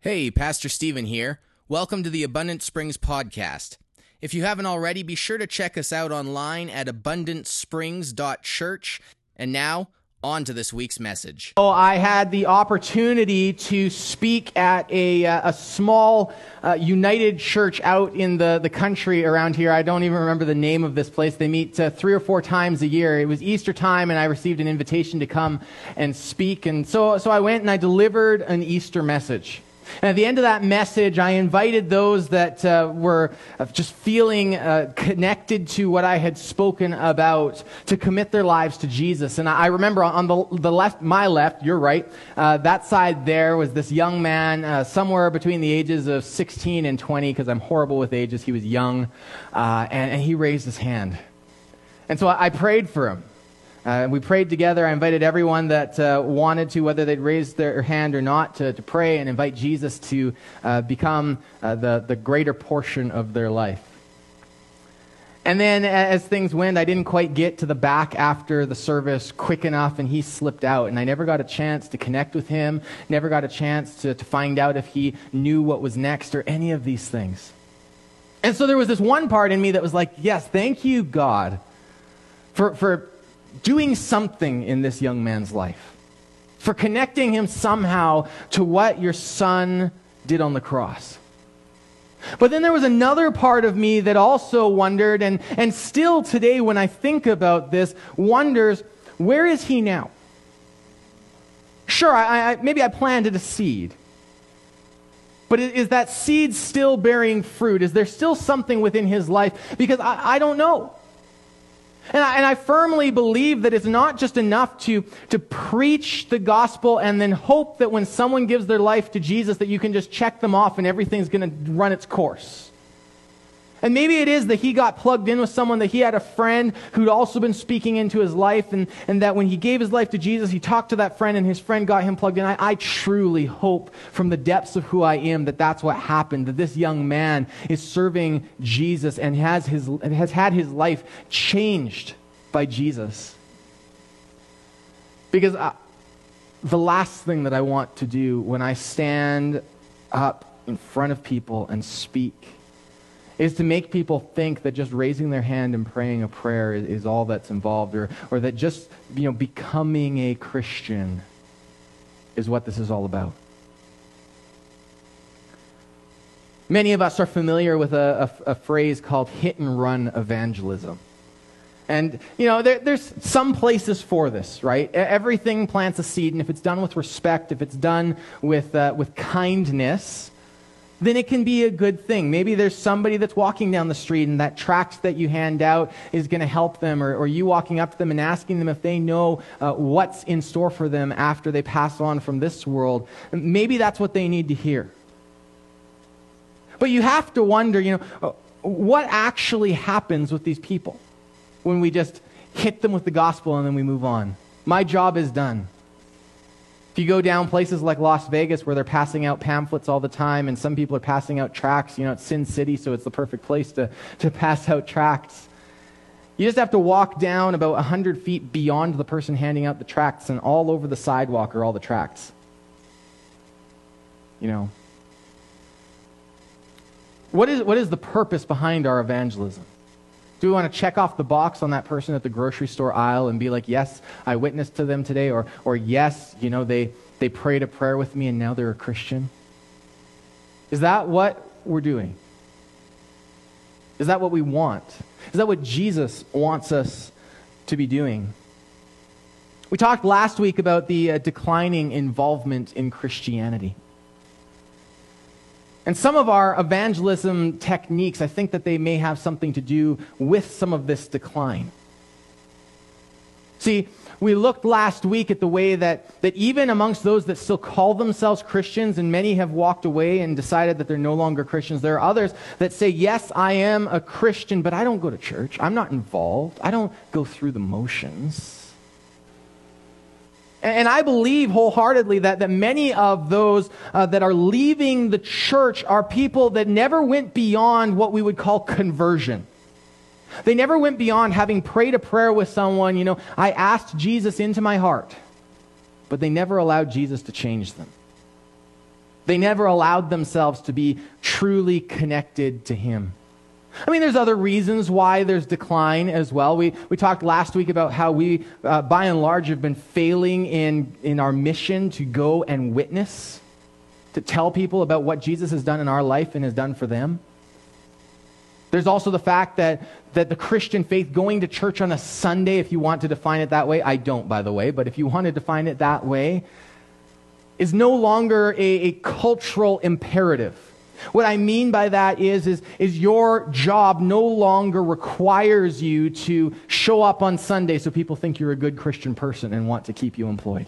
Hey, Pastor Stephen here. Welcome to the Abundant Springs podcast. If you haven't already, be sure to check us out online at abundantsprings.church. And now, on to this week's message. I had the opportunity to speak at a small United church out in the country around here. I don't even remember the name of this place. They meet 3 or 4 times a year. It was Easter time, and I received an invitation to come and speak. And so I went and I delivered an Easter message. And at the end of that message, I invited those that were just feeling connected to what I had spoken about to commit their lives to Jesus. And I remember on the left, my left, your right, that side there was this young man, somewhere between the ages of 16 and 20, because I'm horrible with ages. He was young, and he raised his hand. And so I prayed for him. We prayed together. I invited everyone that wanted to, whether they'd raise their hand or not, to pray and invite Jesus to become the greater portion of their life. And then as things went, I didn't quite get to the back after the service quick enough, and he slipped out. And I never got a chance to connect with him, never got a chance to find out if he knew what was next or any of these things. And so there was this one part in me that was like, yes, thank you, God, for doing something in this young man's life, for connecting him somehow to what your son did on the cross. But then there was another part of me that also wondered, and still today when I think about this, wonders, where is he now? Sure, maybe I planted a seed. But is that seed still bearing fruit? Is there still something within his life? Because I don't know. And I firmly believe that it's not just enough to preach the gospel and then hope that when someone gives their life to Jesus that you can just check them off and everything's going to run its course. And maybe it is that he got plugged in with someone, that he had a friend who'd also been speaking into his life, and that when he gave his life to Jesus, he talked to that friend and his friend got him plugged in. I truly hope from the depths of who I am that that's what happened, that this young man is serving has had his life changed by Jesus. Because the last thing that I want to do when I stand up in front of people and speak is to make people think that just raising their hand and praying a prayer is all that's involved, or that just becoming a Christian is what this is all about. Many of us are familiar with a phrase called hit and run evangelism. And, there's some places for this, right? Everything plants a seed, and if it's done with respect, if it's done with kindness, then it can be a good thing. Maybe there's somebody that's walking down the street and that tract that you hand out is going to help them, or you walking up to them and asking them if they know what's in store for them after they pass on from this world. Maybe that's what they need to hear. But you have to wonder, what actually happens with these people when we just hit them with the gospel and then we move on? My job is done. If you go down places like Las Vegas where they're passing out pamphlets all the time, and some people are passing out tracts, it's Sin City, so it's the perfect place to pass out tracts. You just have to walk down about 100 feet beyond the person handing out the tracts, and all over the sidewalk are all the tracts. What is the purpose behind our evangelism? Do we want to check off the box on that person at the grocery store aisle and be like, yes, I witnessed to them today, or yes, they prayed a prayer with me and now they're a Christian? Is that what we're doing? Is that what we want? Is that what Jesus wants us to be doing? We talked last week about the declining involvement in Christianity. And some of our evangelism techniques, I think that they may have something to do with some of this decline. See, we looked last week at the way that even amongst those that still call themselves Christians, and many have walked away and decided that they're no longer Christians, there are others that say, yes, I am a Christian, but I don't go to church. I'm not involved. I don't go through the motions. And I believe wholeheartedly that many of those that are leaving the church are people that never went beyond what we would call conversion. They never went beyond having prayed a prayer with someone, I asked Jesus into my heart, but they never allowed Jesus to change them. They never allowed themselves to be truly connected to him. I mean, there's other reasons why there's decline as well. We talked last week about how we, by and large, have been failing in our mission to go and witness, to tell people about what Jesus has done in our life and has done for them. There's also the fact that the Christian faith, going to church on a Sunday, if you want to define it that way, I don't, by the way, but if you want to define it that way, is no longer a cultural imperative. What I mean by that is your job no longer requires you to show up on Sunday so people think you're a good Christian person and want to keep you employed.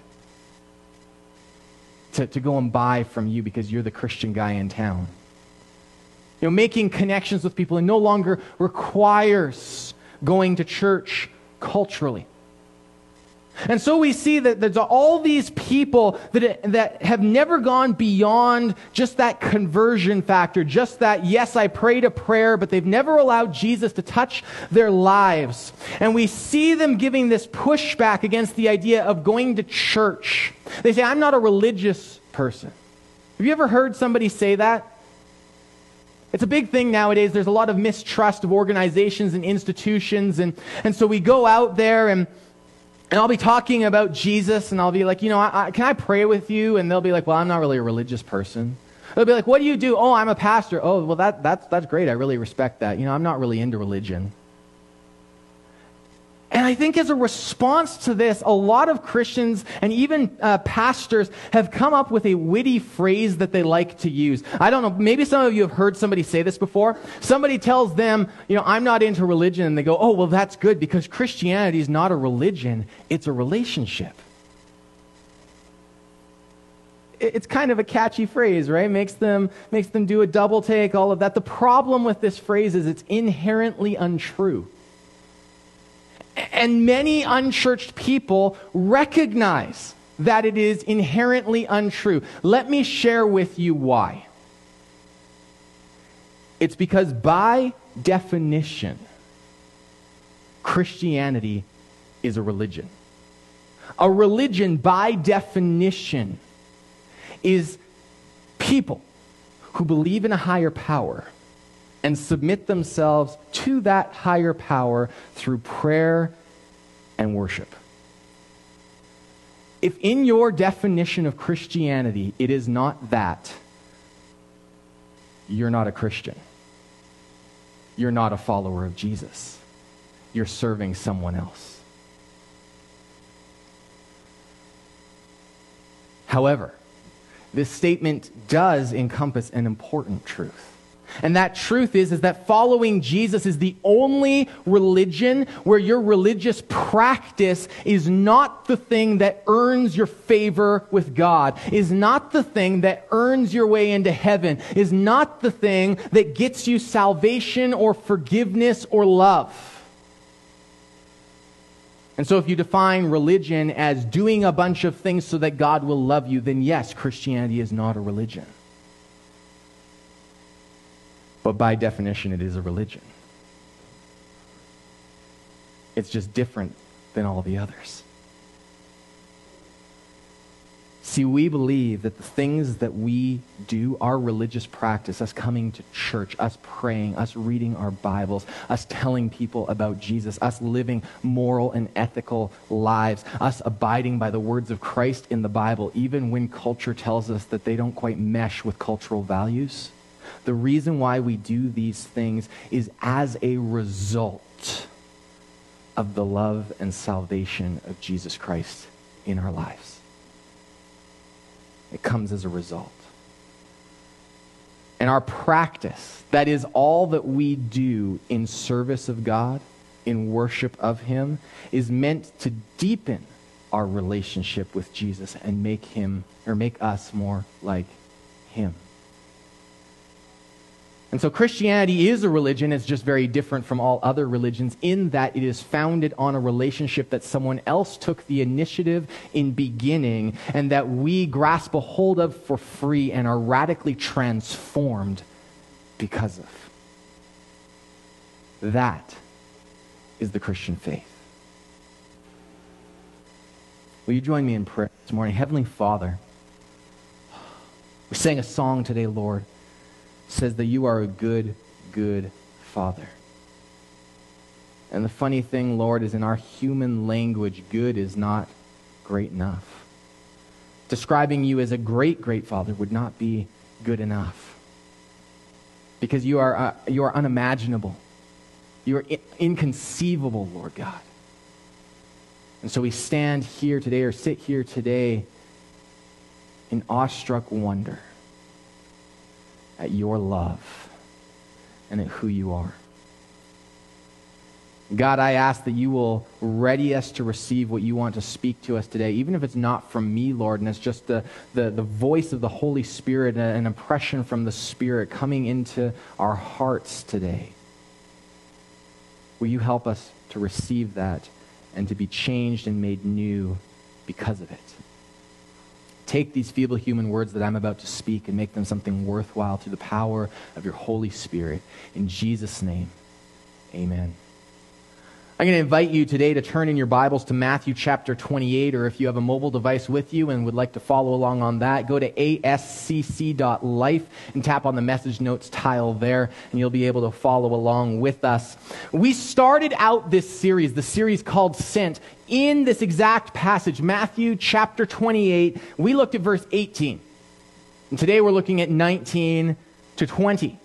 To go and buy from you because you're the Christian guy in town. You know, making connections with people, and no longer requires going to church culturally. And so we see that there's all these people that have never gone beyond just that conversion factor, just that, yes, I prayed a prayer, but they've never allowed Jesus to touch their lives. And we see them giving this pushback against the idea of going to church. They say, I'm not a religious person. Have you ever heard somebody say that? It's a big thing nowadays. There's a lot of mistrust of organizations and institutions. And so we go out there and I'll be talking about Jesus, and I'll be like, can I pray with you? And they'll be like, well, I'm not really a religious person. They'll be like, what do you do? Oh, I'm a pastor. Oh, well, that's great. I really respect that. I'm not really into religion. And I think as a response to this, a lot of Christians and even pastors have come up with a witty phrase that they like to use. I don't know, maybe some of you have heard somebody say this before. Somebody tells them, I'm not into religion, and they go, oh, well, that's good, because Christianity is not a religion, it's a relationship. It's kind of a catchy phrase, right? Makes them do a double take, all of that. The problem with this phrase is it's inherently untrue. And many unchurched people recognize that it is inherently untrue. Let me share with you why. It's because by definition, Christianity is a religion. A religion, by definition, is people who believe in a higher power and submit themselves to that higher power through prayer and worship. If in your definition of Christianity it is not that, you're not a Christian. You're not a follower of Jesus. You're serving someone else. However, this statement does encompass an important truth. And that truth is that following Jesus is the only religion where your religious practice is not the thing that earns your favor with God, is not the thing that earns your way into heaven, is not the thing that gets you salvation or forgiveness or love. And so if you define religion as doing a bunch of things so that God will love you, then yes, Christianity is not a religion. But by definition, it is a religion. It's just different than all the others. See, we believe that the things that we do, our religious practice, us coming to church, us praying, us reading our Bibles, us telling people about Jesus, us living moral and ethical lives, us abiding by the words of Christ in the Bible, even when culture tells us that they don't quite mesh with cultural values. The reason why we do these things is as a result of the love and salvation of Jesus Christ in our lives. It comes as a result. And our practice, that is all that we do in service of God, in worship of Him, is meant to deepen our relationship with Jesus and make us more like Him. And so Christianity is a religion. It's just very different from all other religions in that it is founded on a relationship that someone else took the initiative in beginning and that we grasp a hold of for free and are radically transformed because of. That is the Christian faith. Will you join me in prayer this morning? Heavenly Father, We sang a song today, Lord. It says that you are a good, good Father. And the funny thing, Lord, is in our human language, good is not great enough. Describing you as a great, great Father would not be good enough. Because you are unimaginable. You are inconceivable, Lord God. And so we stand here today, or sit here today, in awestruck wonder at your love and at who you are. God, I ask that you will ready us to receive what you want to speak to us today, even if it's not from me, Lord, and it's just the voice of the Holy Spirit, an impression from the Spirit coming into our hearts today. Will you help us to receive that and to be changed and made new because of it? Take these feeble human words that I'm about to speak and make them something worthwhile through the power of your Holy Spirit. In Jesus' name, amen. I'm going to invite you today to turn in your Bibles to Matthew chapter 28, or if you have a mobile device with you and would like to follow along on that, go to ascc.life and tap on the message notes tile there, and you'll be able to follow along with us. We started out this series, the series called Sent, in this exact passage, Matthew chapter 28. We looked at verse 18, and today we're looking at 19 to 20.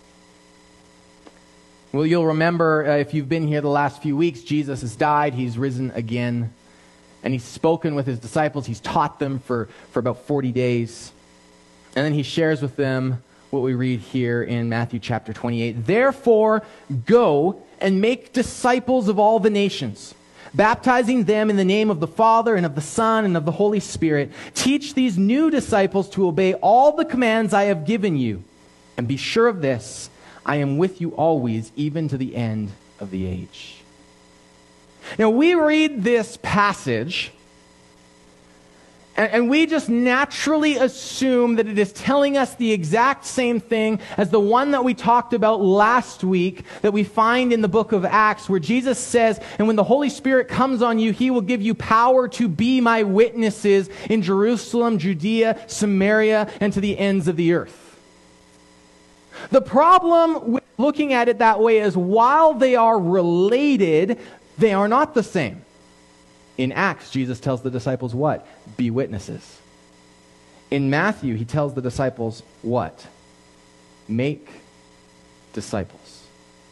Well, you'll remember, if you've been here the last few weeks, Jesus has died, he's risen again, and he's spoken with his disciples. He's taught them for about 40 days. And then he shares with them what we read here in Matthew chapter 28. Therefore, go and make disciples of all the nations, baptizing them in the name of the Father and of the Son and of the Holy Spirit. Teach these new disciples to obey all the commands I have given you. And be sure of this, I am with you always, even to the end of the age. Now, we read this passage, and we just naturally assume that it is telling us the exact same thing as the one that we talked about last week that we find in the book of Acts, where Jesus says, and when the Holy Spirit comes on you, he will give you power to be my witnesses in Jerusalem, Judea, Samaria, and to the ends of the earth. The problem with looking at it that way is while they are related, they are not the same. In Acts, Jesus tells the disciples what? Be witnesses. In Matthew, he tells the disciples what? Make disciples.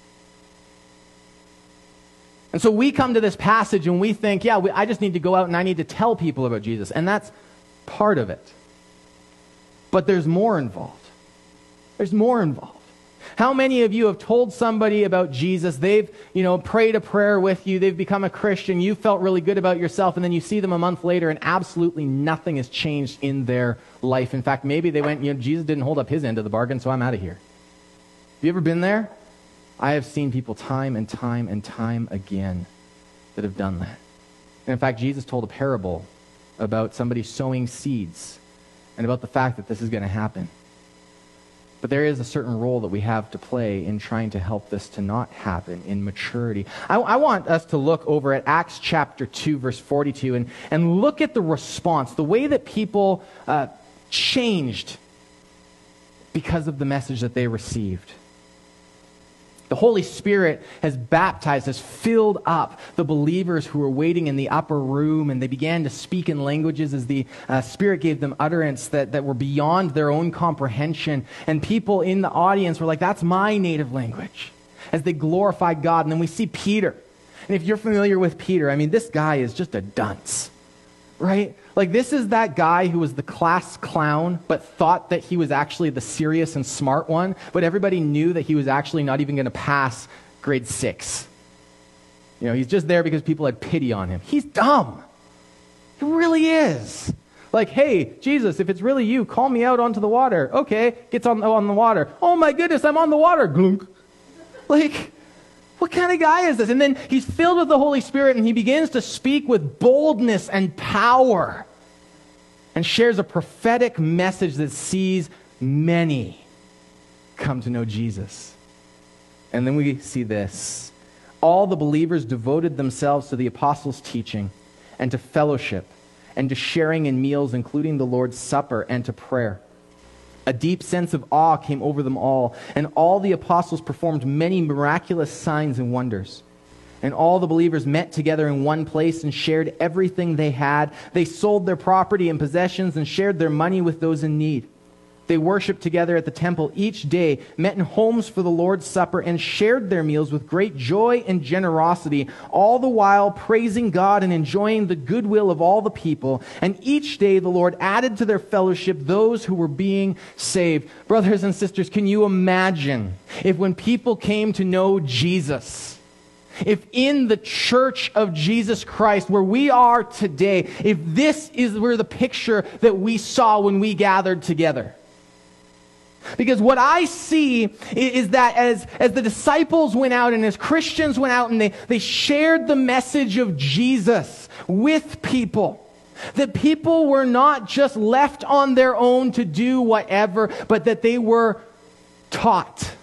And so we come to this passage and we think, I just need to go out and I need to tell people about Jesus. And that's part of it. But there's more involved. There's more involved. How many of you have told somebody about Jesus? They've, prayed a prayer with you. They've become a Christian. You felt really good about yourself, and then you see them a month later, and absolutely nothing has changed in their life. In fact, maybe they went, Jesus didn't hold up his end of the bargain, so I'm out of here. Have you ever been there? I have seen people time and time and time again that have done that. And in fact, Jesus told a parable about somebody sowing seeds and about the fact that this is going to happen. But there is a certain role that we have to play in trying to help this to not happen in maturity. I want us to look over at Acts chapter 2, verse 42, and look at the response, the way that people changed because of the message that they received. The Holy Spirit has baptized, has filled up the believers who were waiting in the upper room, and they began to speak in languages as the Spirit gave them utterance that were beyond their own comprehension. And people in the audience were like, that's my native language, as they glorified God. And then we see Peter. And if you're familiar with Peter, this guy is just a dunce, right? Like, this is that guy who was the class clown, but thought that he was actually the serious and smart one, but everybody knew that he was actually not even going to pass grade 6. He's just there because people had pity on him. He's dumb. He really is. Like, hey, Jesus, if it's really you, call me out onto the water. Okay, gets on the water. Oh my goodness, I'm on the water. Glunk. Like, what kind of guy is this? And then he's filled with the Holy Spirit, and he begins to speak with boldness and power and shares a prophetic message that sees many come to know Jesus. And then we see this. All the believers devoted themselves to the apostles' teaching and to fellowship and to sharing in meals, including the Lord's Supper, and to prayer. A deep sense of awe came over them all, and all the apostles performed many miraculous signs and wonders. And all the believers met together in one place and shared everything they had. They sold their property and possessions and shared their money with those in need. They worshiped together at the temple each day, met in homes for the Lord's Supper, and shared their meals with great joy and generosity, all the while praising God and enjoying the goodwill of all the people. And each day the Lord added to their fellowship those who were being saved. Brothers and sisters, can you imagine if when people came to know Jesus, if in the church of Jesus Christ, where we are today, if this is where the picture that we saw when we gathered together? Because what I see is that as the disciples went out and as Christians went out and they shared the message of Jesus with people, that people were not just left on their own to do whatever, but that they were taught,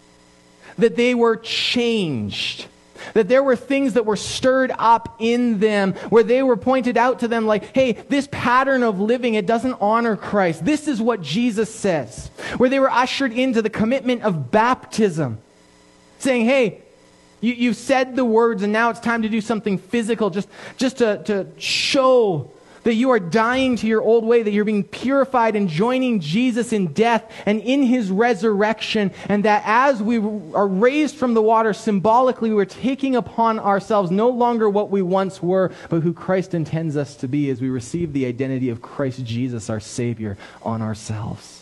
that they were changed, that there were things that were stirred up in them where they were pointed out to them like, hey, this pattern of living, it doesn't honor Christ. This is what Jesus says. Where they were ushered into the commitment of baptism, saying, hey, you said the words and now it's time to do something physical just to show that you are dying to your old way, that you're being purified and joining Jesus in death and in his resurrection, and that as we are raised from the water, symbolically we're taking upon ourselves no longer what we once were, but who Christ intends us to be as we receive the identity of Christ Jesus, our Savior, on ourselves.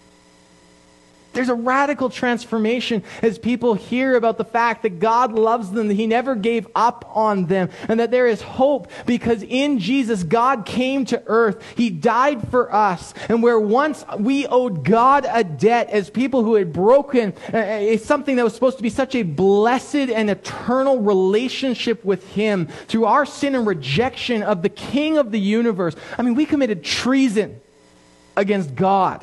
There's a radical transformation as people hear about the fact that God loves them, that he never gave up on them, and that there is hope because in Jesus, God came to earth. He died for us. And where once we owed God a debt as people who had broken something that was supposed to be such a blessed and eternal relationship with him through our sin and rejection of the King of the universe. I mean, we committed treason against God.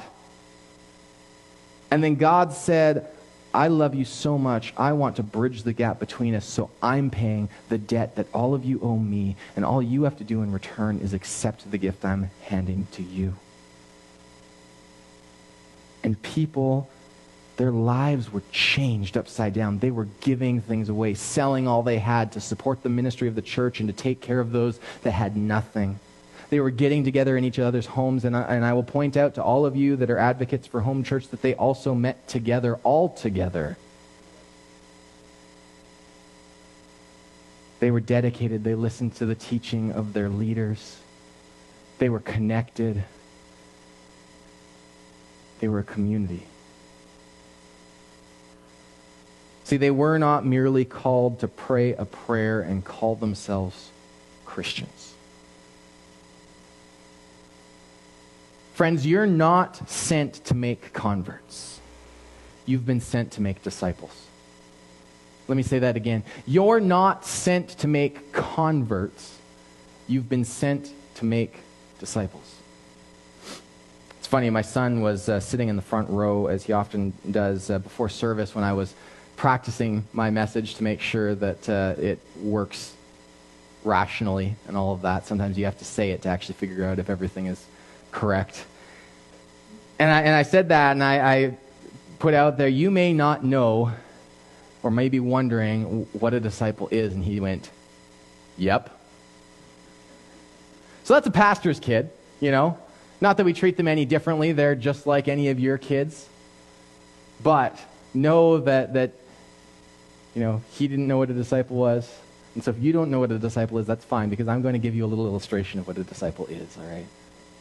And then God said, I love you so much, I want to bridge the gap between us, so I'm paying the debt that all of you owe me, and all you have to do in return is accept the gift I'm handing to you. And people, their lives were changed upside down. They were giving things away, selling all they had to support the ministry of the church and to take care of those that had nothing. They were getting together in each other's homes, and I will point out to all of you that are advocates for home church that they also met together, all together. They were dedicated. They listened to the teaching of their leaders. They were connected. They were a community. See, they were not merely called to pray a prayer and call themselves Christians. Friends, you're not sent to make converts. You've been sent to make disciples. Let me say that again. You're not sent to make converts. You've been sent to make disciples. It's funny, my son was sitting in the front row, as he often does before service, when I was practicing my message to make sure that it works rationally and all of that. Sometimes you have to say it to actually figure out if everything is correct. And I said that, and I put out there, you may not know or may be wondering what a disciple is. And he went, yep. So that's a pastor's kid, you know. Not that we treat them any differently. They're just like any of your kids. But know that you know, he didn't know what a disciple was. And so if you don't know what a disciple is, that's fine, because I'm going to give you a little illustration of what a disciple is, all right?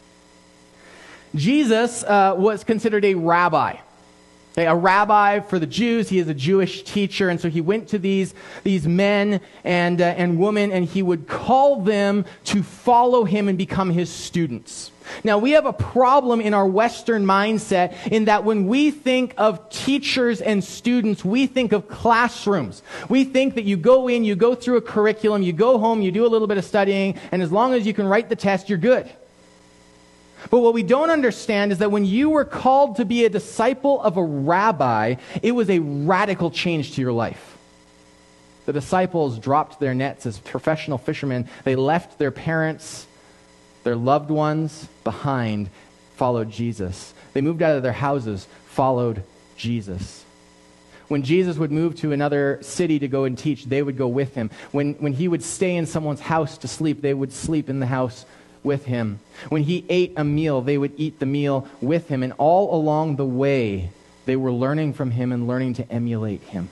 Jesus was considered a rabbi. Okay, a rabbi for the Jews. He is a Jewish teacher, and so he went to these men and women, and he would call them to follow him and become his students. Now, we have a problem in our Western mindset in that when we think of teachers and students, we think of classrooms. We think that you go in, you go through a curriculum, you go home, you do a little bit of studying, and as long as you can write the test, you're good. But what we don't understand is that when you were called to be a disciple of a rabbi, it was a radical change to your life. The disciples dropped their nets as professional fishermen. They left their parents, their loved ones behind, followed Jesus. They moved out of their houses, followed Jesus. When Jesus would move to another city to go and teach, they would go with him. When he would stay in someone's house to sleep, they would sleep in the house with him. When he ate a meal, they would eat the meal with him. And all along the way, they were learning from him and learning to emulate him.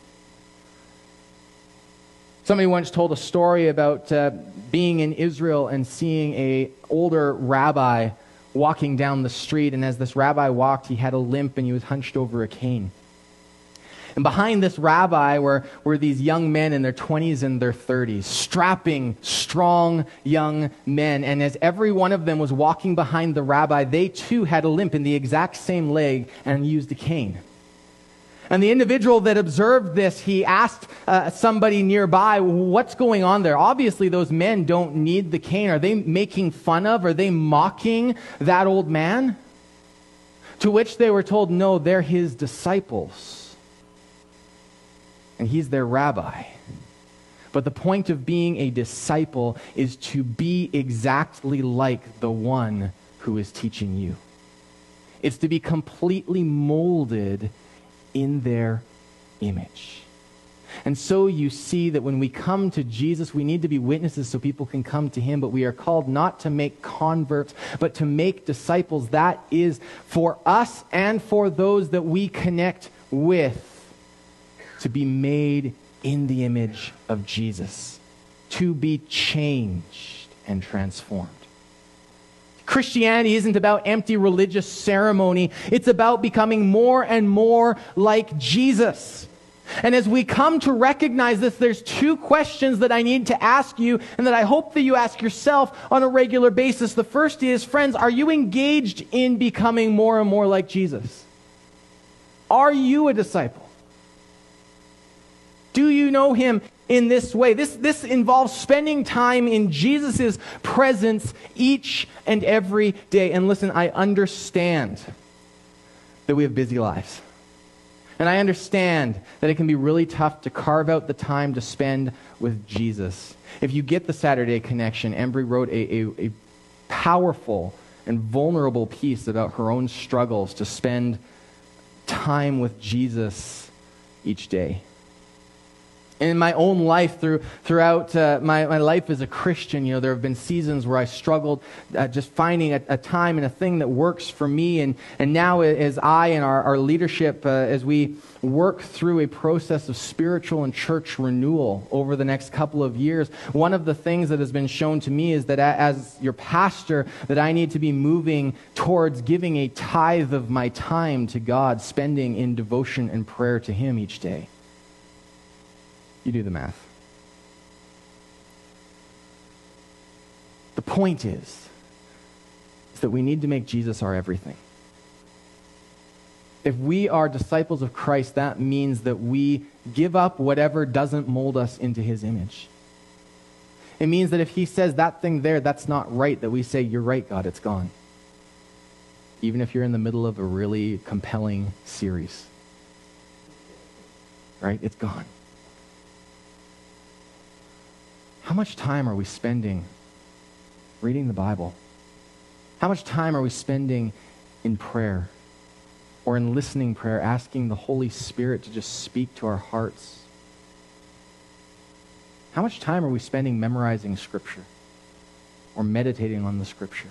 Somebody once told a story about being in Israel and seeing an older rabbi walking down the street. And as this rabbi walked, he had a limp and he was hunched over a cane. And behind this rabbi were these young men in their 20s and their 30s, strapping, strong young men. And as every one of them was walking behind the rabbi, they too had a limp in the exact same leg and used a cane. And the individual that observed this, he asked somebody nearby, what's going on there? Obviously, those men don't need the cane. Are they making fun of? Are they mocking that old man? To which they were told, no, they're his disciples. And he's their rabbi. But the point of being a disciple is to be exactly like the one who is teaching you. It's to be completely molded in their image. And so you see that when we come to Jesus, we need to be witnesses so people can come to him, but we are called not to make converts, but to make disciples. That is for us and for those that we connect with, to be made in the image of Jesus, to be changed and transformed. Christianity isn't about empty religious ceremony. It's about becoming more and more like Jesus. And as we come to recognize this, there's two questions that I need to ask you and that I hope that you ask yourself on a regular basis. The first is, friends, are you engaged in becoming more and more like Jesus? Are you a disciple? Do you know him in this way? This involves spending time in Jesus' presence each and every day. And listen, I understand that we have busy lives. And I understand that it can be really tough to carve out the time to spend with Jesus. If you get the Saturday Connection, Embry wrote a powerful and vulnerable piece about her own struggles to spend time with Jesus each day. In my own life, throughout my life as a Christian, there have been seasons where I struggled just finding a time and a thing that works for me. And now as I and our leadership, as we work through a process of spiritual and church renewal over the next couple of years, one of the things that has been shown to me is that as your pastor, that I need to be moving towards giving a tithe of my time to God, spending in devotion and prayer to him each day. You do the math. The point is that we need to make Jesus our everything. If we are disciples of Christ, that means that we give up whatever doesn't mold us into his image. It means that if he says that thing there, that's not right, that we say, you're right, God, it's gone. Even if you're in the middle of a really compelling series. Right? It's gone. How much time are we spending reading the Bible? How much time are we spending in prayer or in listening prayer, asking the Holy Spirit to just speak to our hearts? How much time are we spending memorizing Scripture or meditating on the Scripture?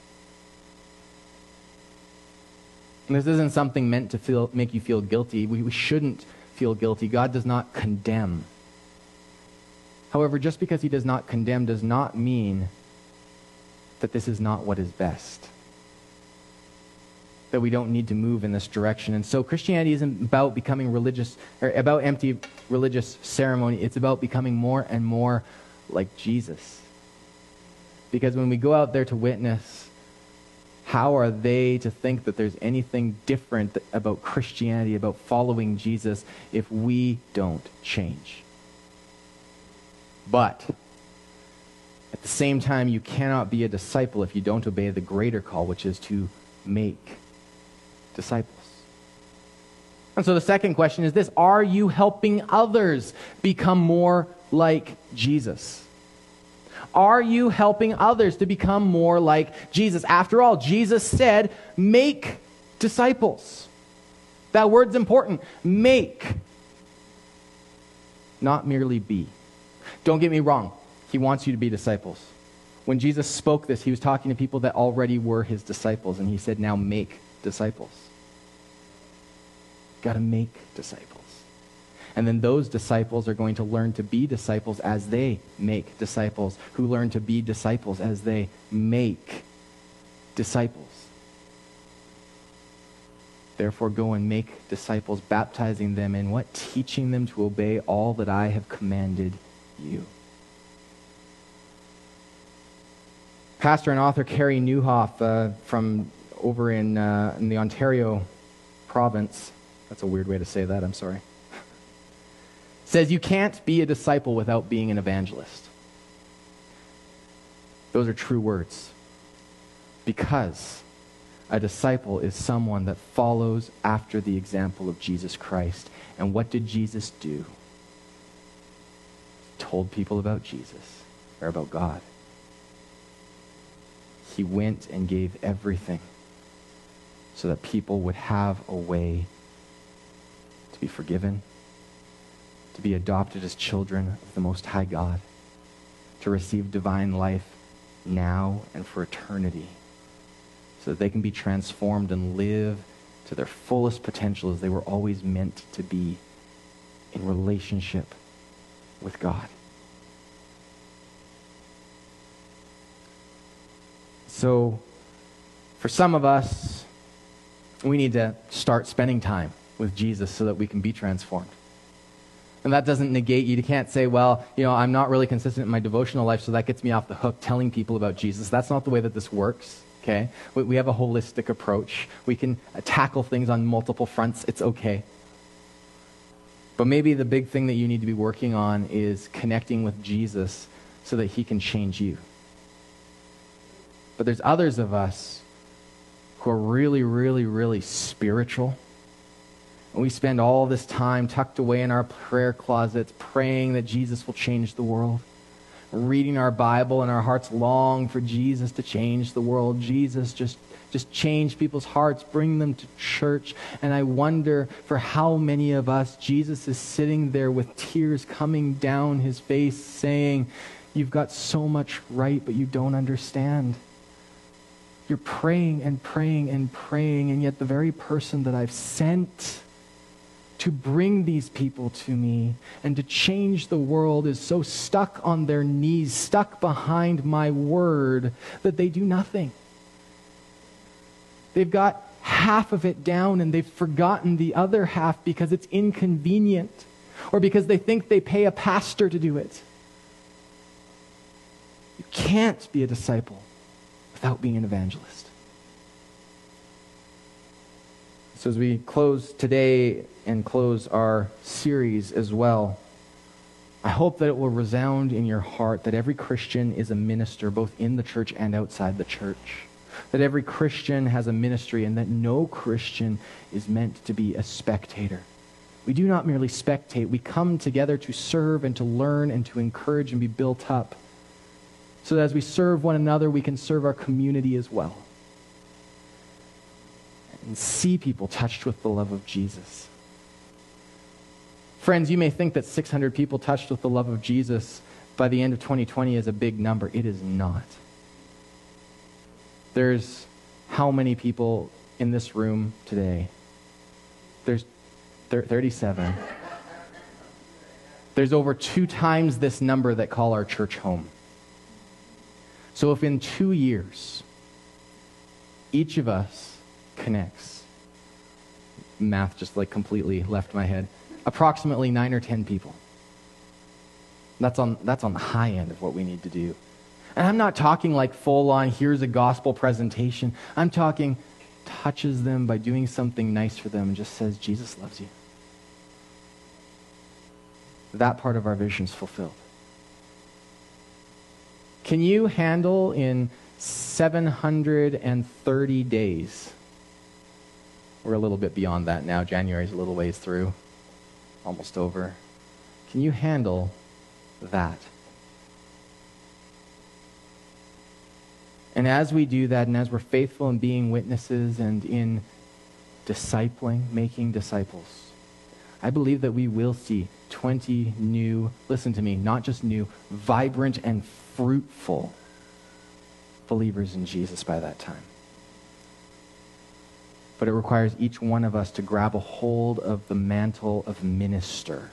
And this isn't something meant to make you feel guilty. We shouldn't feel guilty. God does not condemn. However, just because he does not condemn does not mean that this is not what is best. That we don't need to move in this direction. And so Christianity isn't about becoming religious, or about empty religious ceremony. It's about becoming more and more like Jesus. Because when we go out there to witness, how are they to think that there's anything different about Christianity, about following Jesus, if we don't change? But at the same time, you cannot be a disciple if you don't obey the greater call, which is to make disciples. And so the second question is this: are you helping others become more like Jesus? Are you helping others to become more like Jesus? After all, Jesus said, make disciples. That word's important. Make. Not merely be. Don't get me wrong. He wants you to be disciples. When Jesus spoke this, he was talking to people that already were his disciples, and he said, now make disciples. Got to make disciples. And then those disciples are going to learn to be disciples as they make disciples, who learn to be disciples as they make disciples. Therefore, go and make disciples, baptizing them in what? Teaching them to obey all that I have commanded you. Pastor and author Carey Nieuwhof from over in the Ontario province, that's a weird way to say that, I'm sorry, says you can't be a disciple without being an evangelist. Those are true words. Because a disciple is someone that follows after the example of Jesus Christ. And what did Jesus do? Told people about Jesus, or about God. He went and gave everything so that people would have a way to be forgiven, to be adopted as children of the Most High God, to receive divine life now and for eternity, so that they can be transformed and live to their fullest potential as they were always meant to be in relationship with God. So, for some of us, we need to start spending time with Jesus so that we can be transformed. And that doesn't negate you. You can't say, well, I'm not really consistent in my devotional life, so that gets me off the hook telling people about Jesus. That's not the way that this works, okay? We have a holistic approach. We can tackle things on multiple fronts. It's okay. But maybe the big thing that you need to be working on is connecting with Jesus so that he can change you. But there's others of us who are really, really, really spiritual. And we spend all this time tucked away in our prayer closets praying that Jesus will change the world. Reading our Bible, and our hearts long for Jesus to change the world. Jesus, just change people's hearts, bring them to church. And I wonder for how many of us Jesus is sitting there with tears coming down his face saying, you've got so much right, but you don't understand. You're praying and praying and praying, and yet the very person that I've sent to bring these people to me and to change the world is so stuck on their knees, stuck behind my word, that they do nothing. They've got half of it down and they've forgotten the other half because it's inconvenient or because they think they pay a pastor to do it. You can't be a disciple without being an evangelist. So as we close today and close our series as well, I hope that it will resound in your heart that every Christian is a minister both in the church and outside the church. That every Christian has a ministry and that no Christian is meant to be a spectator. We do not merely spectate. We come together to serve and to learn and to encourage and be built up. So that as we serve one another, we can serve our community as well. And see people touched with the love of Jesus. Friends, you may think that 600 people touched with the love of Jesus by the end of 2020 is a big number. It is not. There's how many people in this room today? There's 37. There's over 2 times this number that call our church home. So if in 2 years, each of us connects, math just completely left my head, approximately 9 or 10 people. That's on the high end of what we need to do. And I'm not talking full on, here's a gospel presentation. I'm talking touches them by doing something nice for them and just says, Jesus loves you. That part of our vision is fulfilled. Can you handle in 730 days? We're a little bit beyond that now. January's a little ways through. Almost over. Can you handle that? And as we do that, and as we're faithful in being witnesses and in discipling, making disciples, I believe that we will see 20 new, listen to me, not just new, vibrant and fruitful believers in Jesus by that time. But it requires each one of us to grab a hold of the mantle of minister,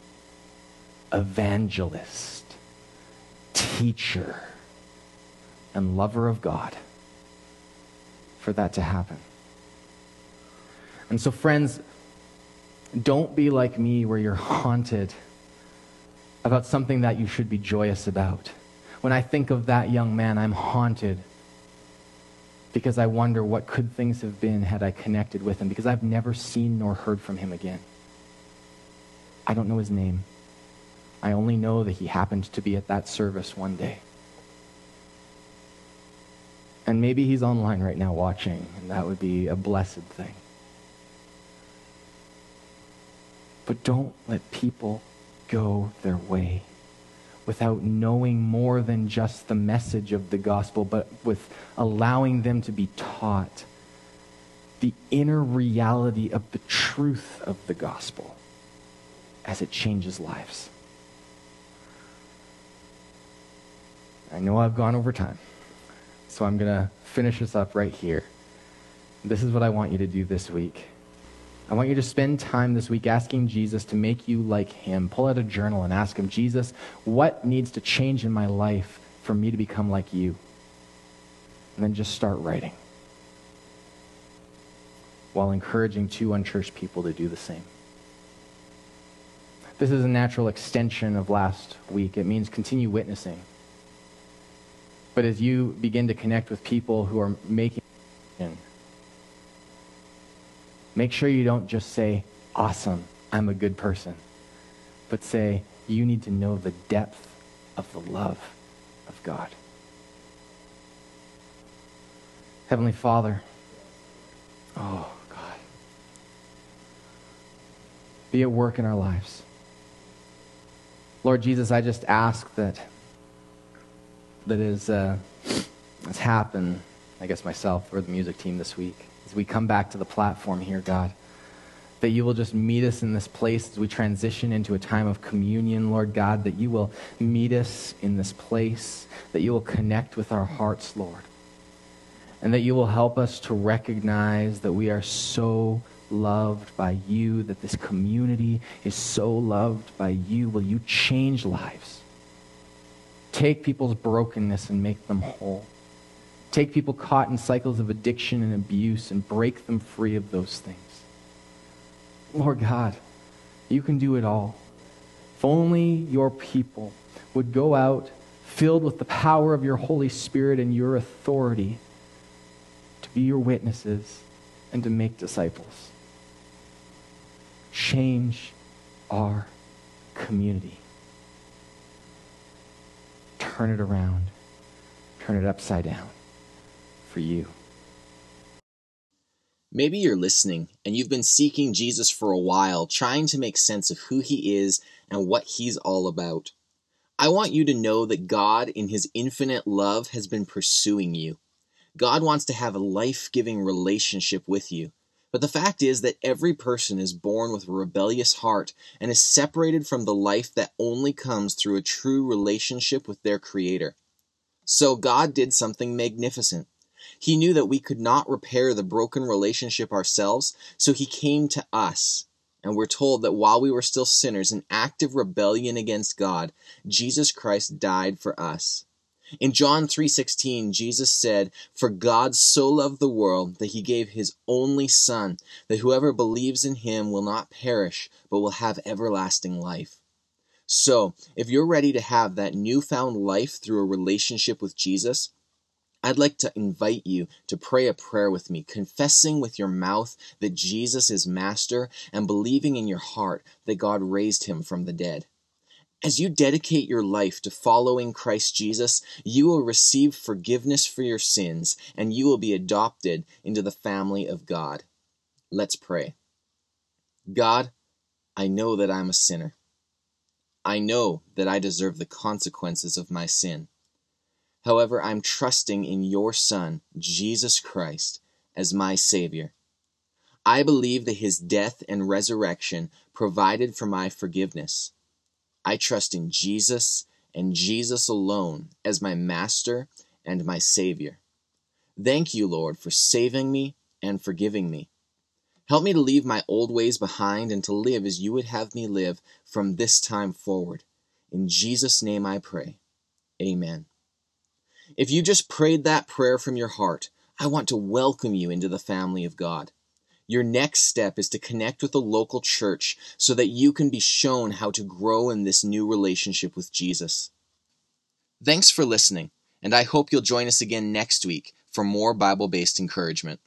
evangelist, teacher, and lover of God for that to happen. And so, friends, don't be like me where you're haunted about something that you should be joyous about. When I think of that young man, I'm haunted because I wonder what could things have been had I connected with him, because I've never seen nor heard from him again. I don't know his name. I only know that he happened to be at that service one day. And maybe he's online right now watching, and that would be a blessed thing. But don't let people go their way without knowing more than just the message of the gospel, but with allowing them to be taught the inner reality of the truth of the gospel as it changes lives. I know I've gone over time, so I'm going to finish this up right here. This is what I want you to do this week. I want you to spend time this week asking Jesus to make you like him. Pull out a journal and ask him, Jesus, what needs to change in my life for me to become like you? And then just start writing while encouraging 2 unchurched people to do the same. This is a natural extension of last week. It means continue witnessing. But as you begin to connect with people who are making make sure you don't just say, awesome, I'm a good person, but say, you need to know the depth of the love of God. Heavenly Father, oh God, be at work in our lives. Lord Jesus, I just ask that has happened, I guess myself or the music team this week, as we come back to the platform here, God, that you will just meet us in this place as we transition into a time of communion, Lord God, that you will meet us in this place, that you will connect with our hearts, Lord, and that you will help us to recognize that we are so loved by you, that this community is so loved by you. Will you change lives? Take people's brokenness and make them whole. Take people caught in cycles of addiction and abuse and break them free of those things. Lord God, you can do it all. If only your people would go out filled with the power of your Holy Spirit and your authority to be your witnesses and to make disciples. Change our community. Turn it around. Turn it upside down for you. Maybe you're listening and you've been seeking Jesus for a while, trying to make sense of who he is and what he's all about. I want you to know that God, in his infinite love, has been pursuing you. God wants to have a life-giving relationship with you. But the fact is that every person is born with a rebellious heart and is separated from the life that only comes through a true relationship with their Creator. So God did something magnificent. He knew that we could not repair the broken relationship ourselves, so he came to us. And we're told that while we were still sinners in active rebellion against God, Jesus Christ died for us. In John 3:16, Jesus said, "For God so loved the world that he gave his only Son, that whoever believes in him will not perish, but will have everlasting life." So, if you're ready to have that newfound life through a relationship with Jesus, I'd like to invite you to pray a prayer with me, confessing with your mouth that Jesus is Master and believing in your heart that God raised him from the dead. As you dedicate your life to following Christ Jesus, you will receive forgiveness for your sins and you will be adopted into the family of God. Let's pray. God, I know that I'm a sinner. I know that I deserve the consequences of my sin. However, I'm trusting in your Son, Jesus Christ, as my Savior. I believe that his death and resurrection provided for my forgiveness. I trust in Jesus and Jesus alone as my Master and my Savior. Thank you, Lord, for saving me and forgiving me. Help me to leave my old ways behind and to live as you would have me live from this time forward. In Jesus' name I pray. Amen. If you just prayed that prayer from your heart, I want to welcome you into the family of God. Your next step is to connect with a local church so that you can be shown how to grow in this new relationship with Jesus. Thanks for listening, and I hope you'll join us again next week for more Bible-based encouragement.